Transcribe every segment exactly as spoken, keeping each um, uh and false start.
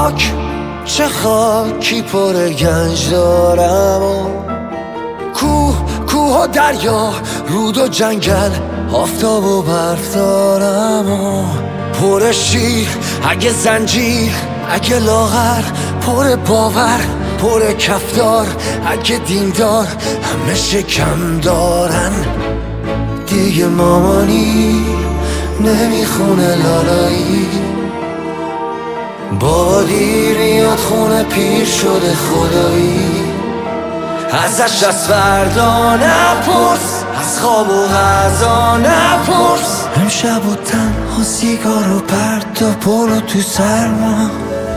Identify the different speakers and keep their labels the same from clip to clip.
Speaker 1: خاک چه خاکی پر گنج دارم و کوه کوه و دریا رود و جنگل آفتاب و برف دارم و پر شیر اگه زنجیر اگه لاغر پر باور پر کفدار اگه دیندار همه شکم دارن دیگه مامانی نمیخونه لالایی با دیر میاد خونه پیر شده خدایی ازش از فردا نپرس از خواب و غذا نپرس امشب و تنها سیگار و پرت و پلو تو سرما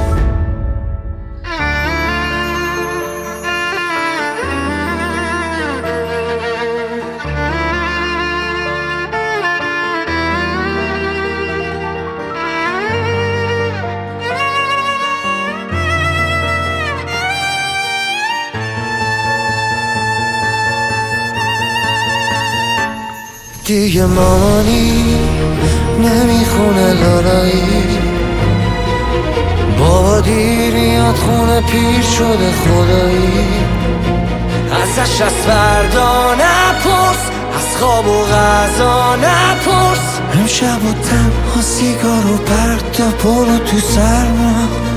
Speaker 1: دیگه مامانی نمیخونه لالایی بابا دیر میاد خونه پیر شده خدایی ازش از فردا نپرس از خواب و غذا نپرس امشب و تنها سیگار و پرت و پلو تو سرما